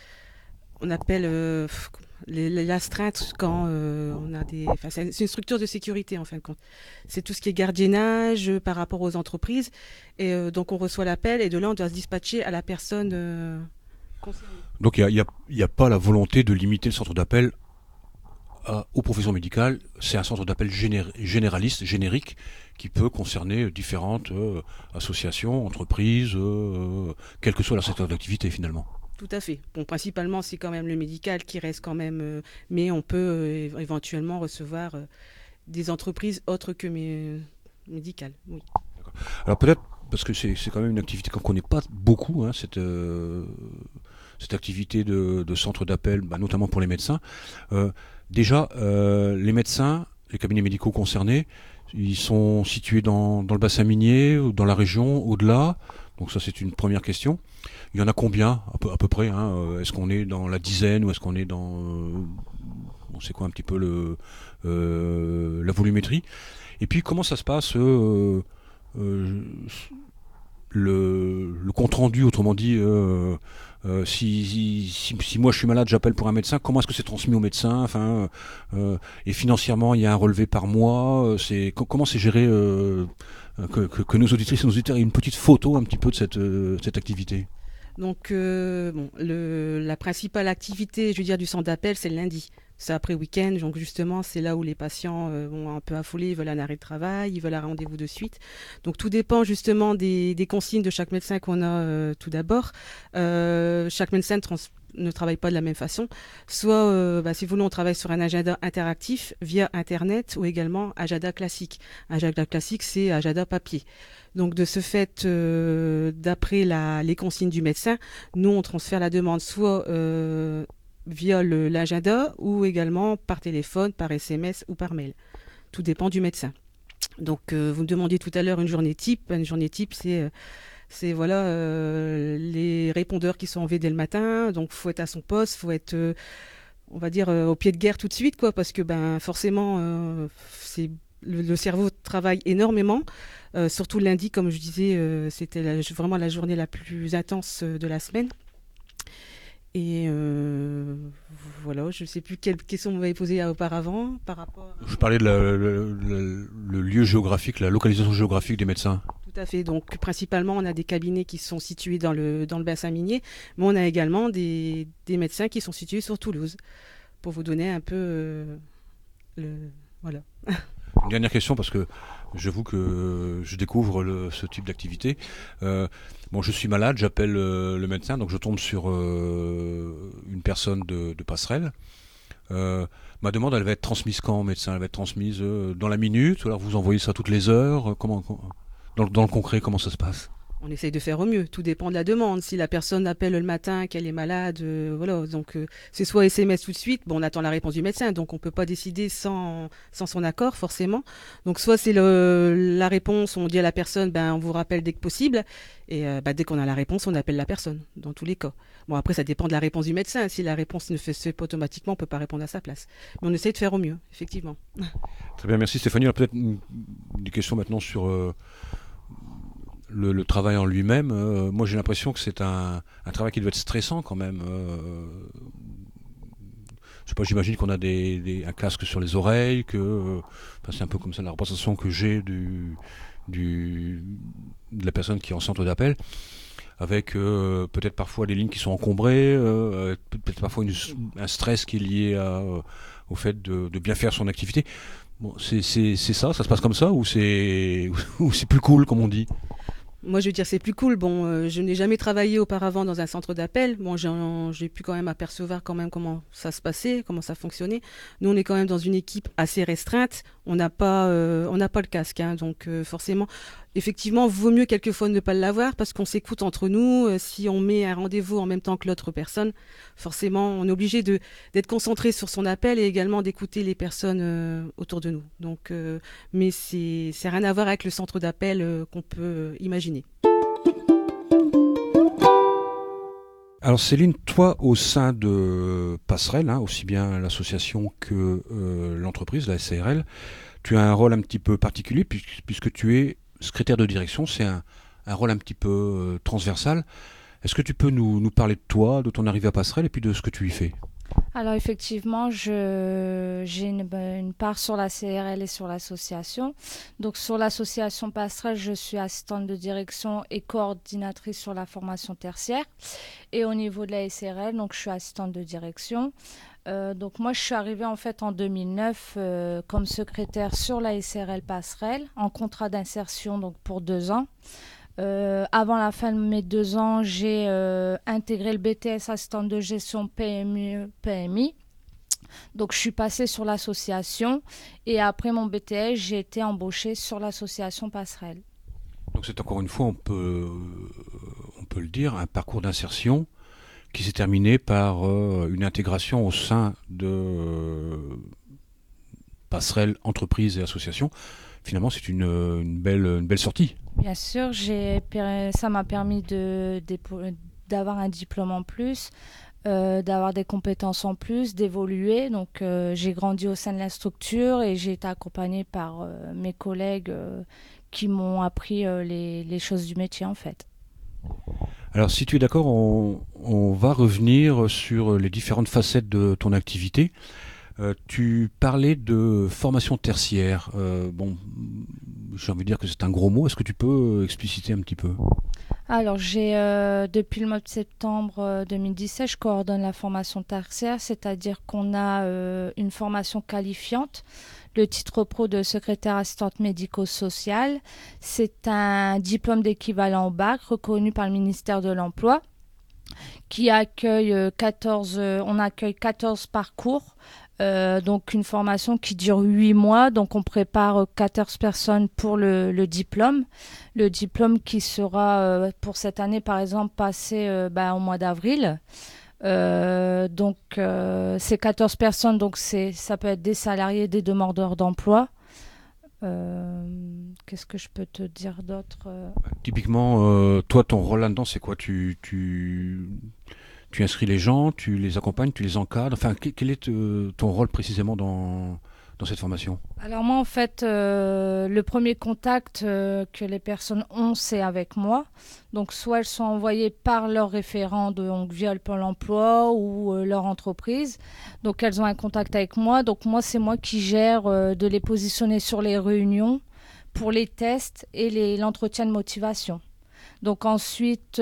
on appelle... Euh, Les, les astreintes quand euh, on a des... Enfin, c'est une structure de sécurité en fin de compte. C'est tout ce qui est gardiennage euh, par rapport aux entreprises. Et euh, donc on reçoit l'appel et de là on doit se dispatcher à la personne euh, concernée. Donc il n'y a, y a, a pas la volonté de limiter le centre d'appel à, aux professions médicales. C'est un centre d'appel géné- généraliste, générique, qui peut concerner différentes euh, associations, entreprises, euh, quel que soit leur secteur d'activité finalement. Tout à fait. Bon, principalement, c'est quand même le médical qui reste quand même, euh, mais on peut euh, éventuellement recevoir euh, des entreprises autres que mes, médicales. Oui. D'accord. Alors peut-être, parce que c'est, c'est quand même une activité qu'on ne connaît pas beaucoup, hein, cette, euh, cette activité de, de centre d'appel, bah, notamment pour les médecins. Euh, déjà, euh, les médecins, les cabinets médicaux concernés, ils sont situés dans, dans le bassin minier, ou dans la région, au-delà. Donc ça, c'est une première question. Il y en a combien à peu, à peu près hein Est-ce qu'on est dans la dizaine ou est-ce qu'on est dans... Euh, on sait quoi un petit peu le, euh, la volumétrie. Et puis comment ça se passe euh, euh, le, le compte-rendu, autrement dit, euh, euh, si, si, si moi je suis malade, j'appelle pour un médecin, comment est-ce que c'est transmis au médecin enfin, euh, et financièrement, il y a un relevé par mois. C'est, comment c'est géré euh, que, que, que nos auditrices et nos auditeurs aient une petite photo un petit peu de cette, euh, cette activité. Donc, euh, bon, le, la principale activité, je veux dire, du centre d'appel, c'est le lundi. C'est après week-end, donc justement, c'est là où les patients euh, vont un peu affolés, ils veulent un arrêt de travail, ils veulent un rendez-vous de suite. Donc, tout dépend justement des, des consignes de chaque médecin qu'on a euh, tout d'abord. Euh, chaque médecin trans- ne travaillent pas de la même façon. Soit, euh, bah, si vous voulez, on travaille sur un agenda interactif via Internet ou également agenda classique. Agenda classique, c'est agenda papier. Donc, de ce fait, euh, d'après la, les consignes du médecin, nous, on transfère la demande soit euh, via le, l'agenda ou également par téléphone, par S M S ou par mail. Tout dépend du médecin. Donc, euh, vous me demandiez tout à l'heure une journée type. Une journée type, c'est... Euh, C'est voilà euh, les répondeurs qui sont en V dès le matin, donc faut être à son poste, faut être, euh, on va dire, euh, au pied de guerre tout de suite, quoi, parce que ben forcément, euh, c'est le, le cerveau travaille énormément, euh, surtout lundi, comme je disais, euh, c'était la, vraiment la journée la plus intense de la semaine. Et euh, voilà, je ne sais plus quelle question vous m'avez posée auparavant par rapport. À... Je parlais de la, le, le, le lieu géographique, la localisation géographique des médecins. Tout à fait. Donc, principalement, on a des cabinets qui sont situés dans le, dans le bassin minier, mais on a également des, des médecins qui sont situés sur Toulouse, pour vous donner un peu euh, le... Voilà. Une dernière question, parce que j'avoue que je découvre le, ce type d'activité. Euh, bon, je suis malade, j'appelle euh, le médecin, donc je tombe sur euh, une personne de, de Passerelle. Euh, ma demande, elle va être transmise quand au médecin? Elle va être transmise euh, dans la minute, ou alors vous envoyez ça toutes les heures? Comment, comment dans, dans le concret, comment ça se passe? On essaye de faire au mieux, tout dépend de la demande. Si la personne appelle le matin, qu'elle est malade, euh, voilà, donc euh, c'est soit S M S tout de suite, bon, on attend la réponse du médecin, donc on ne peut pas décider sans, sans son accord, forcément. Donc soit c'est le, la réponse, on dit à la personne, ben, on vous rappelle dès que possible, et euh, ben, dès qu'on a la réponse, on appelle la personne, dans tous les cas. Bon, après, ça dépend de la réponse du médecin. Si la réponse ne se fait pas automatiquement, on ne peut pas répondre à sa place. Mais on essaye de faire au mieux, effectivement. Très bien, merci Stéphanie. Alors peut-être une, une question maintenant sur... Euh... Le, le travail en lui-même, euh, moi j'ai l'impression que c'est un, un travail qui doit être stressant quand même. Euh, je sais pas, j'imagine qu'on a des, des, un casque sur les oreilles, que euh, enfin, c'est un peu comme ça la représentation que j'ai du, du, de la personne qui est en centre d'appel, avec euh, peut-être parfois des lignes qui sont encombrées, euh, peut-être parfois une, un stress qui est lié à, euh, au fait de, de bien faire son activité. Bon, c'est, c'est, c'est ça, ça se passe comme ça, ou c'est, ou c'est plus cool comme on dit? Moi, je veux dire, c'est plus cool. Bon, euh, je n'ai jamais travaillé auparavant dans un centre d'appel. Bon, j'ai, j'ai pu quand même apercevoir quand même comment ça se passait, comment ça fonctionnait. Nous, on est quand même dans une équipe assez restreinte. On n'a pas, euh, on n'a pas le casque, hein, donc euh, forcément, effectivement, vaut mieux quelquefois ne pas l'avoir parce qu'on s'écoute entre nous. Euh, si on met un rendez-vous en même temps que l'autre personne, forcément, on est obligé de d'être concentré sur son appel et également d'écouter les personnes euh, autour de nous. Donc, euh, mais c'est, c'est rien à voir avec le centre d'appel euh, qu'on peut imaginer. Alors Céline, toi au sein de Passerelle, hein, aussi bien l'association que euh, l'entreprise, la S A R L, tu as un rôle un petit peu particulier puisque, puisque tu es secrétaire de direction, c'est un, un rôle un petit peu euh, transversal. Est-ce que tu peux nous, nous parler de toi, de ton arrivée à Passerelle et puis de ce que tu y fais? Alors effectivement, je, j'ai une, une part sur la C R L et sur l'association. Donc sur l'association Passerelle, je suis assistante de direction et coordinatrice sur la formation tertiaire. Et au niveau de la S R L, donc je suis assistante de direction. Euh, donc moi, je suis arrivée en fait en deux mille neuf euh, comme secrétaire sur la S R L Passerelle en contrat d'insertion donc pour deux ans. Euh, avant la fin de mes deux ans, j'ai euh, intégré le B T S assistante de gestion P M U P M I. Donc je suis passée sur l'association et après mon B T S, j'ai été embauchée sur l'association Passerelle. Donc c'est encore une fois, on peut, on peut le dire, un parcours d'insertion qui s'est terminé par euh, une intégration au sein de euh, Passerelle entreprise et association. Finalement, c'est une, une, belle, une belle sortie. Bien sûr, j'ai, ça m'a permis de, de, d'avoir un diplôme en plus, euh, d'avoir des compétences en plus, d'évoluer. Donc, euh, j'ai grandi au sein de la structure et j'ai été accompagnée par euh, mes collègues euh, qui m'ont appris euh, les, les choses du métier, en fait. Alors, si tu es d'accord, on, on va revenir sur les différentes facettes de ton activité. Euh, tu parlais de formation tertiaire. Euh, bon, j'ai envie de dire que c'est un gros mot. Est-ce que tu peux expliciter un petit peu? Alors, j'ai euh, depuis le mois de septembre euh, deux mille dix-sept, je coordonne la formation tertiaire, c'est-à-dire qu'on a euh, une formation qualifiante. Le titre pro de secrétaire assistante médico-sociale, c'est un diplôme d'équivalent au bac reconnu par le ministère de l'Emploi, qui accueille quatorze, on accueille quatorze parcours. Euh, donc une formation qui dure huit mois, donc on prépare quatorze personnes pour le, le diplôme. Le diplôme qui sera euh, pour cette année par exemple passé euh, bah, au mois d'avril. Euh, donc euh, ces quatorze personnes, donc c'est, ça peut être des salariés, des demandeurs d'emploi. Euh, qu'est-ce que je peux te dire d'autre? Typiquement, euh, toi ton rôle là-dedans c'est quoi? tu, tu... Tu inscris les gens, tu les accompagnes, tu les encadres. Enfin, quel est euh, ton rôle précisément dans, dans cette formation? Alors moi, en fait, euh, le premier contact euh, que les personnes ont, c'est avec moi. Donc, soit elles sont envoyées par leur référent, de, donc via le Pôle emploi ou euh, leur entreprise. Donc, elles ont un contact avec moi. Donc, moi, c'est moi qui gère euh, de les positionner sur les réunions pour les tests et les, l'entretien de motivation. Donc ensuite,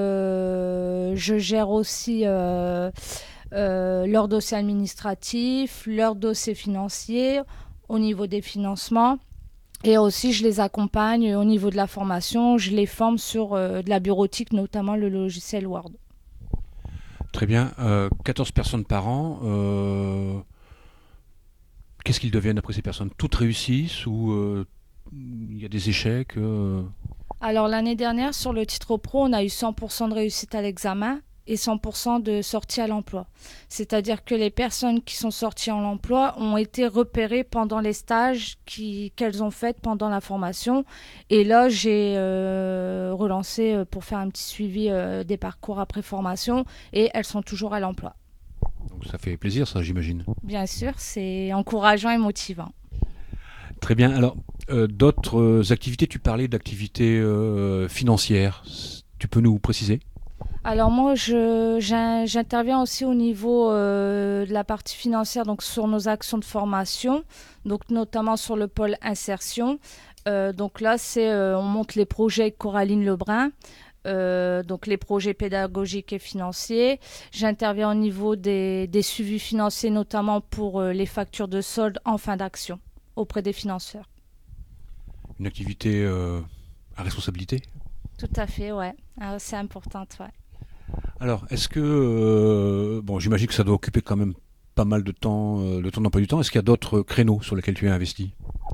euh, je gère aussi euh, euh, leur dossier administratif, leur dossier financier au niveau des financements. Et aussi, je les accompagne au niveau de la formation. Je les forme sur euh, de la bureautique, notamment le logiciel Word. Très bien. Euh, quatorze personnes par an. Euh, qu'est-ce qu'ils deviennent après ces personnes? Toutes réussissent ou euh, il y a des échecs euh... Alors l'année dernière, sur le titre pro, on a eu cent pour cent de réussite à l'examen et cent pour cent de sortie à l'emploi. C'est-à-dire que les personnes qui sont sorties en emploi ont été repérées pendant les stages qui, qu'elles ont faits pendant la formation. Et là, j'ai euh, relancé pour faire un petit suivi euh, des parcours après formation et elles sont toujours à l'emploi. Donc ça fait plaisir ça, j'imagine. Bien sûr, c'est encourageant et motivant. Très bien. Alors, euh, d'autres euh, activités, tu parlais d'activités euh, financières. Tu peux nous préciser? Alors moi, je, j'in, j'interviens aussi au niveau euh, de la partie financière, donc sur nos actions de formation, donc notamment sur le pôle insertion. Euh, donc là, c'est, euh, on monte les projets avec Coraline Lebrun. Euh, donc les projets pédagogiques et financiers. J'interviens au niveau des, des suivis financiers, notamment pour euh, les factures de solde en fin d'action auprès des financeurs. Une activité euh, à responsabilité? Tout à fait, ouais. Alors, c'est important, ouais. Alors, est-ce que... Euh, bon, j'imagine que ça doit occuper quand même pas mal de temps, euh, de ton emploi du temps. Est-ce qu'il y a d'autres créneaux sur lesquels tu es investi?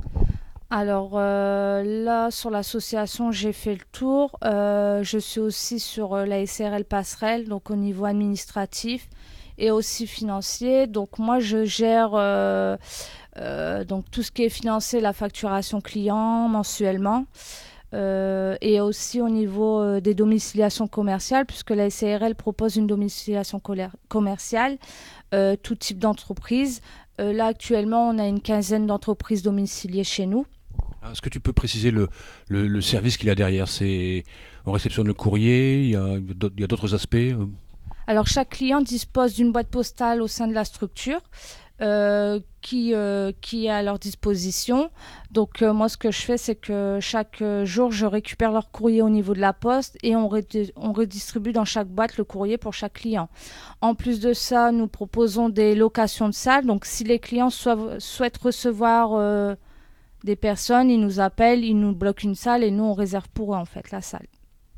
Alors euh, là, sur l'association, j'ai fait le tour. Euh, je suis aussi sur euh, la S R L Passerelle, donc au niveau administratif et aussi financier. Donc moi, je gère euh, euh, donc tout ce qui est financé, la facturation client mensuellement. Euh, et aussi au niveau euh, des domiciliations commerciales, puisque la S R L propose une domiciliation colère, commerciale, euh, tout type d'entreprise. Euh, là, actuellement, on a une quinzaine d'entreprises domiciliées chez nous. Est-ce que tu peux préciser le, le, le service qu'il y a derrière? C'est, on réceptionne le courrier, il y a, il y a d'autres aspects? Alors, chaque client dispose d'une boîte postale au sein de la structure. Euh, qui, euh, qui est à leur disposition. Donc euh, moi ce que je fais, c'est que chaque euh, jour je récupère leur courrier au niveau de la poste et on, redi- on redistribue dans chaque boîte le courrier pour chaque client. En plus de ça, nous proposons des locations de salles. Donc si les clients so- souhaitent recevoir euh, des personnes, ils nous appellent, ils nous bloquent une salle et nous on réserve pour eux en fait la salle.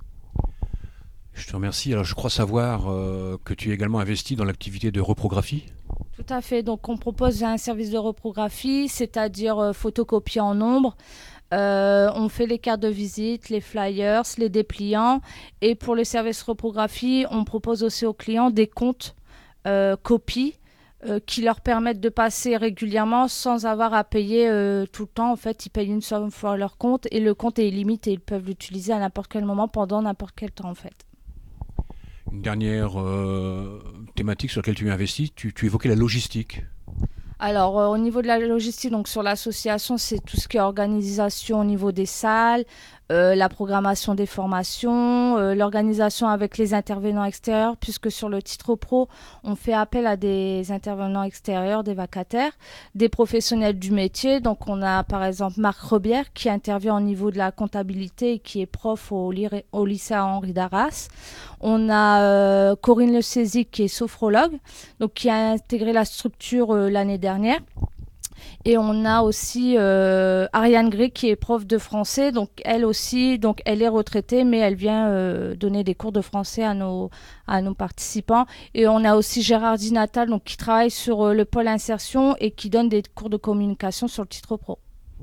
Je te remercie. Alors je crois savoir euh, que tu es également investi dans l'activité de reprographie. Tout à fait. Donc, on propose un service de reprographie, c'est-à-dire euh, photocopie en nombre. Euh, on fait les cartes de visite, les flyers, les dépliants. Et pour le service reprographie, on propose aussi aux clients des comptes euh, copies euh, qui leur permettent de passer régulièrement sans avoir à payer euh, tout le temps. En fait, ils payent une seule fois leur compte et le compte est illimité. Ils peuvent l'utiliser à n'importe quel moment, pendant n'importe quel temps, en fait. Une dernière euh, thématique sur laquelle tu es investi, tu, tu évoquais la logistique. Alors, euh, au niveau de la logistique, donc sur l'association, c'est tout ce qui est organisation au niveau des salles, euh, la programmation des formations, euh, l'organisation avec les intervenants extérieurs, puisque sur le titre pro, on fait appel à des intervenants extérieurs, des vacataires, des professionnels du métier. Donc, on a par exemple Marc Rebière qui intervient au niveau de la comptabilité et qui est prof au, lyr- au lycée Henri d'Arras. On a euh, Corinne Le Cézic qui est sophrologue, donc qui a intégré la structure euh, l'année dernière. Et on a aussi euh, Ariane Gray qui est prof de français, donc elle aussi, donc elle est retraitée, mais elle vient euh, donner des cours de français à nos, à nos participants. Et on a aussi Gérard Di Natal, donc qui travaille sur euh, le pôle insertion et qui donne des cours de communication sur le titre pro.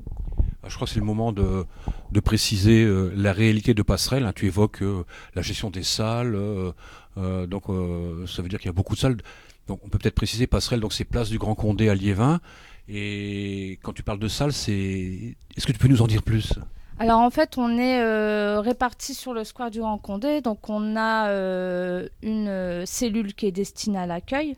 Je crois que c'est le moment de, de préciser euh, la réalité de Passerelle. Hein. Tu évoques euh, la gestion des salles, euh, euh, donc euh, ça veut dire qu'il y a beaucoup de salles. Donc on peut peut-être préciser Passerelle, donc c'est place du Grand Condé à Liévin. Et quand tu parles de salles, c'est est-ce que tu peux nous en dire plus ? Alors en fait, on est euh, répartis sur le square du Grand Condé. Donc on a euh, une cellule qui est destinée à l'accueil.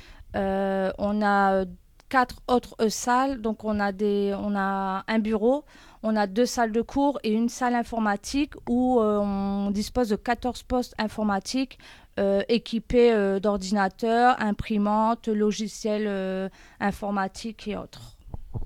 Euh, on a quatre autres euh, salles. Donc on a, des, on a un bureau, on a deux salles de cours et une salle informatique où euh, on dispose de quatorze postes informatiques euh, équipés euh, d'ordinateurs, imprimantes, logiciels euh, informatiques et autres.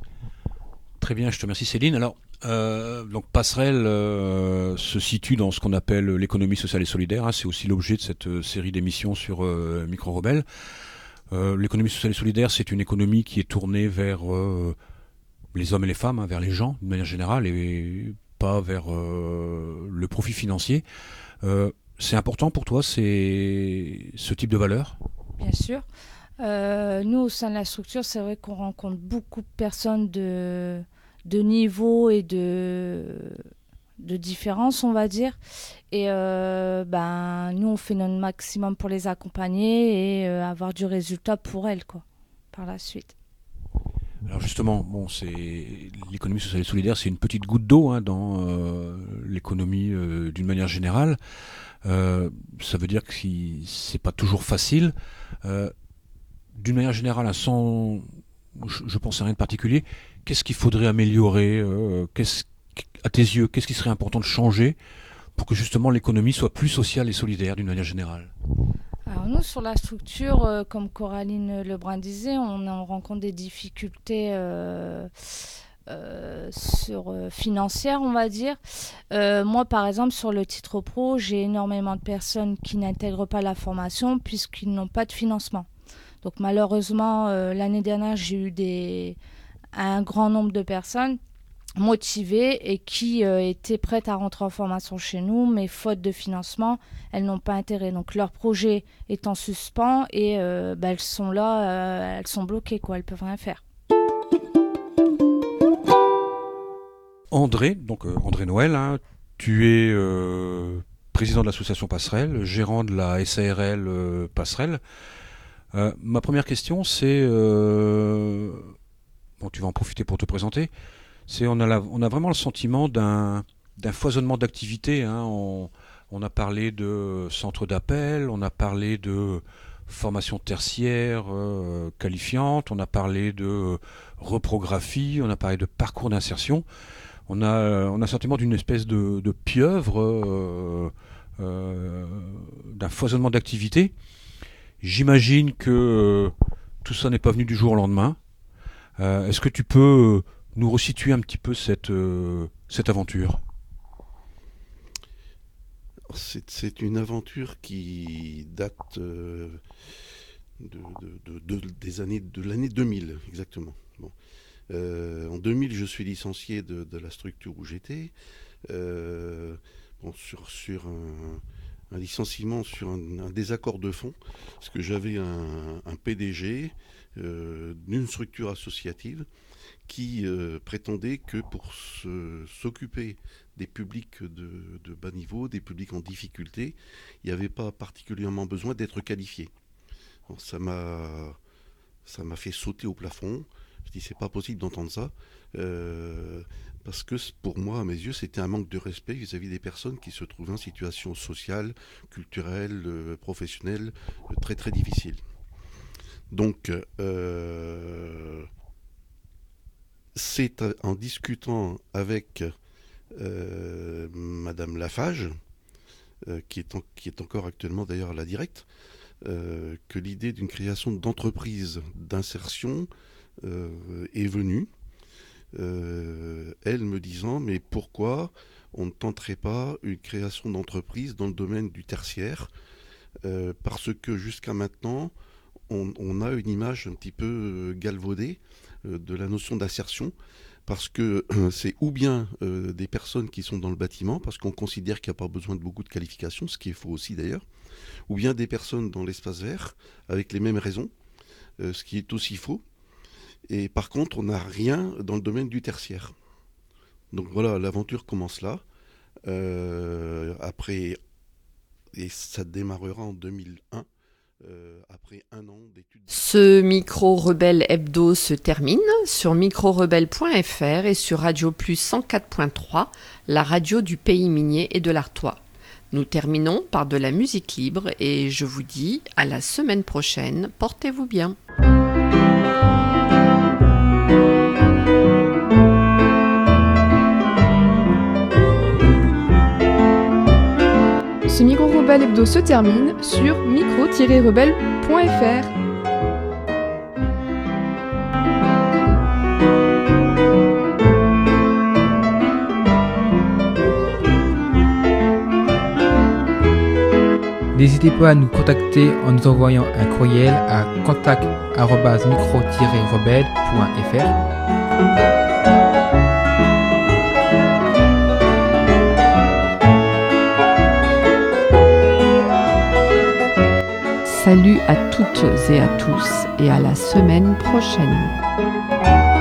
Très bien, je te remercie Céline. Alors, euh, donc Passerelle euh, se situe dans ce qu'on appelle l'économie sociale et solidaire. Hein, c'est aussi l'objet de cette euh, série d'émissions sur euh, Micro Rebelle. Euh, l'économie sociale et solidaire, c'est une économie qui est tournée vers euh, les hommes et les femmes, hein, vers les gens, d'une manière générale, et pas vers euh, le profit financier. Euh, c'est important pour toi, c'est ce type de valeur ? Bien sûr. Euh, nous, au sein de la structure, c'est vrai qu'on rencontre beaucoup de personnes de, de niveau et de, de différence, on va dire. Et euh, ben, nous, on fait notre maximum pour les accompagner et euh, avoir du résultat pour elles, quoi, par la suite. Alors justement, bon, c'est l'économie sociale et solidaire, c'est une petite goutte d'eau hein, dans euh, l'économie euh, d'une manière générale. Euh, ça veut dire que si, c'est pas toujours facile. Euh, d'une manière générale, hein, sans, je, je pense à rien de particulier, qu'est-ce qu'il faudrait améliorer euh, qu'est-ce, à tes yeux, qu'est-ce qui serait important de changer pour que justement l'économie soit plus sociale et solidaire d'une manière générale ? Alors nous, sur la structure, euh, comme Coraline Lebrun disait, on, on rencontre des difficultés euh, euh, sur, euh, financières, on va dire. Euh, moi, par exemple, sur le titre pro, j'ai énormément de personnes qui n'intègrent pas la formation puisqu'ils n'ont pas de financement. Donc malheureusement, euh, l'année dernière, j'ai eu des, un grand nombre de personnes motivées et qui euh, étaient prêtes à rentrer en formation chez nous, mais faute de financement, elles n'ont pas intérêt. Donc leur projet est en suspens et euh, bah, elles sont là, euh, elles sont bloquées, quoi, elles peuvent rien faire. André, donc euh, André Noël, hein, tu es euh, président de l'association Passerelle, gérant de la S A R L euh, Passerelle. Euh, ma première question, c'est, euh, bon, tu vas en profiter pour te présenter. C'est, on a, la, on a vraiment le sentiment d'un, d'un foisonnement d'activités. Hein. On, on a parlé de centres d'appel, on a parlé de formation tertiaire euh, qualifiante, on a parlé de reprographie, on a parlé de parcours d'insertion. On a, on a le sentiment d'une espèce de, de pieuvre, euh, euh, d'un foisonnement d'activités. J'imagine que euh, tout ça n'est pas venu du jour au lendemain. Euh, est-ce que tu peux nous resituer un petit peu cette, euh, cette aventure ? c'est, c'est une aventure qui date euh, de, de, de, de, des années, de l'année deux mille, exactement. Bon. Euh, en deux mille, je suis licencié de, de la structure où j'étais, euh, bon, sur, sur un, un licenciement, sur un, un désaccord de fond, parce que j'avais un, un P D G euh, d'une structure associative qui euh, prétendait que pour se, s'occuper des publics de, de bas niveau, des publics en difficulté, il n'y avait pas particulièrement besoin d'être qualifié. Alors, ça m'a, ça m'a fait sauter au plafond. Je dis c'est pas possible d'entendre ça, euh, parce que pour moi, à mes yeux, c'était un manque de respect vis-à-vis des personnes qui se trouvaient en situation sociale, culturelle, euh, professionnelle, euh, très très difficile. Donc, euh, c'est en discutant avec euh, Madame Lafage, euh, qui, est en, qui est encore actuellement d'ailleurs à la directe, euh, que l'idée d'une création d'entreprise d'insertion euh, est venue. Euh, elle me disant, mais pourquoi on ne tenterait pas une création d'entreprise dans le domaine du tertiaire, euh, parce que jusqu'à maintenant, on, on a une image un petit peu galvaudée euh, de la notion d'assertion, parce que euh, c'est ou bien euh, des personnes qui sont dans le bâtiment, parce qu'on considère qu'il n'y a pas besoin de beaucoup de qualifications, ce qui est faux aussi d'ailleurs, ou bien des personnes dans l'espace vert, avec les mêmes raisons, euh, ce qui est aussi faux. Et par contre, on n'a rien dans le domaine du tertiaire. Donc voilà, l'aventure commence là. Euh, après, et ça démarrera en deux mille un. Euh, après un an d'études. Ce Micro Rebelle Hebdo se termine sur micro rebelle point f r et sur Radio Plus cent quatre point trois, la radio du pays minier et de l'Artois. Nous terminons par de la musique libre et je vous dis à la semaine prochaine. Portez-vous bien. Ce Micro Rebelle Hebdo se termine sur micro tiret rebelle point f r. N'hésitez pas à nous contacter en nous envoyant un courriel à contact arobase micro tiret rebelle point f r. Salut à toutes et à tous et à la semaine prochaine.